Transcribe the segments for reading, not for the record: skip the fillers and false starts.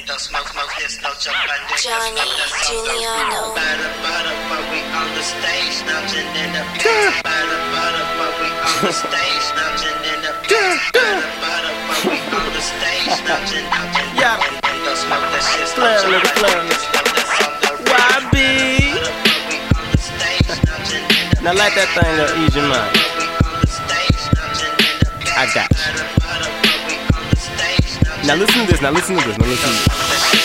Johnny Giuliano. Yeah. Flare, nigga, flare, nigga. YB. Now let that thing go, ease your mind. I got you. Now listen to this, now listen to this, now listen to this.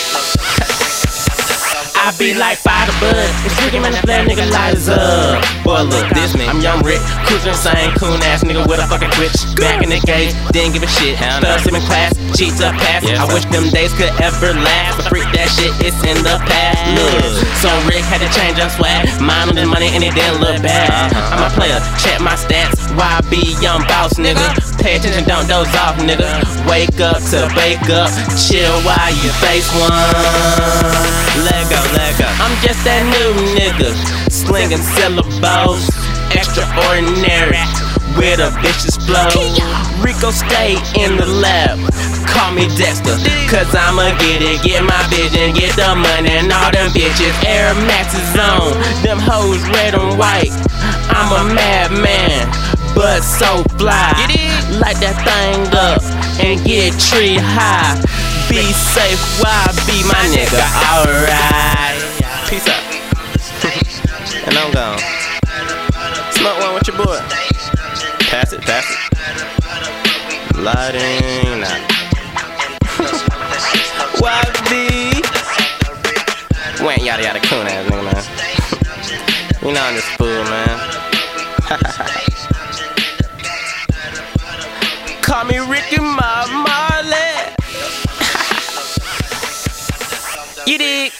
I be like fire the bud. It's Ricky, man, the flare, nigga, lighters up. Boy, look, this me. I'm young Rick, cruising insane, coon ass nigga with a fucking twitch. Back in the game, didn't give a shit. Thugs in class, cheats up pass. I wish them days could ever last, but freak that shit, it's in the past. Look, so Rick had to change up swag. Mine on the money and it didn't look bad. I'm a player, check my stats. YB, young boss, nigga. Pay attention, don't doze off, nigga. Wake up to bake up, chill while you face one. Let go, let go. I'm just that new nigga, slinging syllables, extraordinary, with a vicious flow. Rico stay in the lab, call me Dexter, cause I'ma get my vision, get the money and all them bitches. Air Max is on, them hoes red and white. I'm a madman, but so fly. Light that thing up and get tree high. Be safe, YB, my nigga, alright. Peace out. And I'm gone. Smoke one with your boy. Pass it, pass it. Lighting out. YB. We ain't yada yada coon ass nigga, man. You know I'm just fool, man. Call me Ricky Marley. You dig?